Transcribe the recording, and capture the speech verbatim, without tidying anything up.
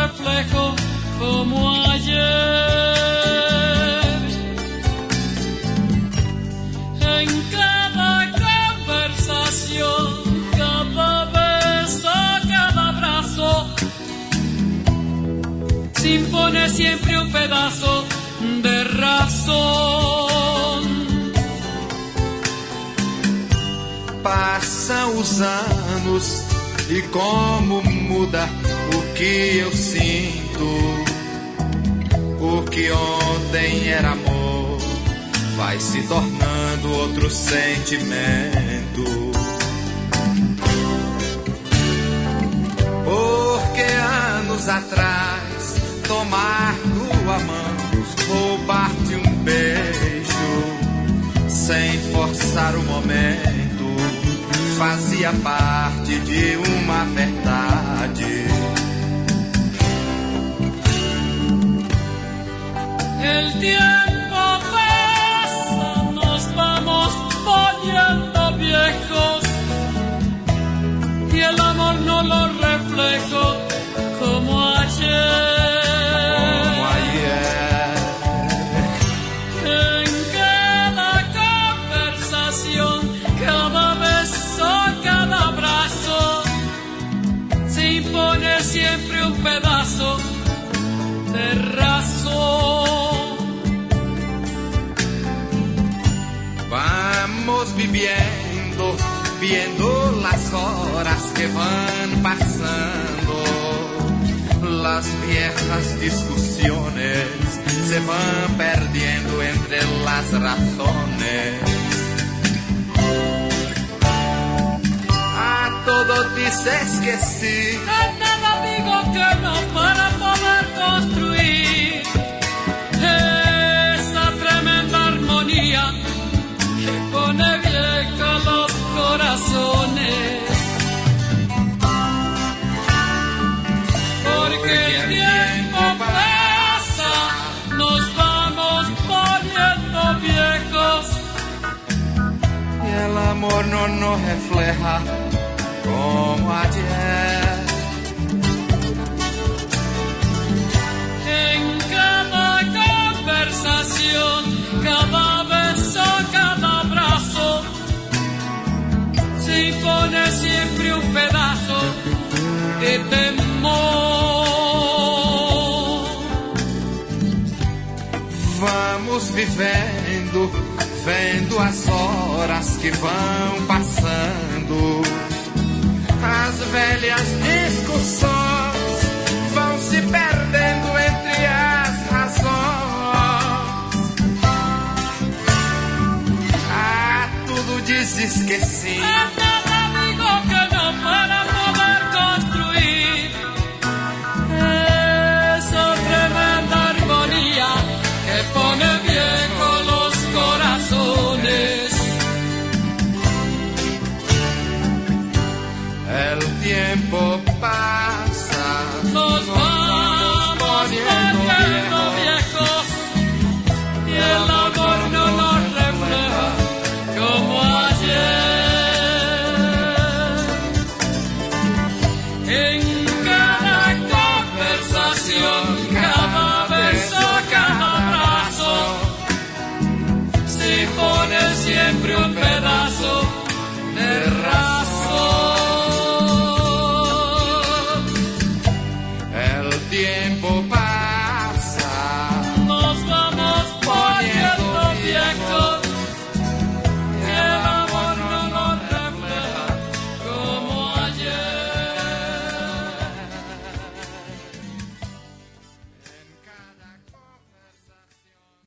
reflejo como ayer. En cada conversación, cada beso, cada abrazo, se impone siempre un pedazo de razón. Passam os anos e como muda o que eu sinto. O que ontem era amor vai se tornando outro sentimento. Porque anos atrás tomar tua mão, roubar-te um beijo sem forçar o momento, fazia parte de uma verdade. El tiempo pasa, nos vamos poniendo viejos y el amor no lo reflejo como ayer. Como ayer. En cada conversación, cada beso, cada abrazo, se impone siempre un pedazo de razón. Vamos viviendo, viendo las horas que van pasando. Las viejas discusiones se van perdiendo entre las razones. A todo dices que sí, A nada digo que no para poder construir esa tremenda armonía que pone viejos los corazones. Porque el tiempo pasa, nos vamos poniendo viejos y el amor no nos refleja como ayer. en cada conversación, cada beso, cada abrazo, se impone siempre un pedazo de temor. Vamos vivendo, vendo as horas que vão passando. As velhas discussões vão se perdendo entre as razões. Ah, tudo dizes que sim. A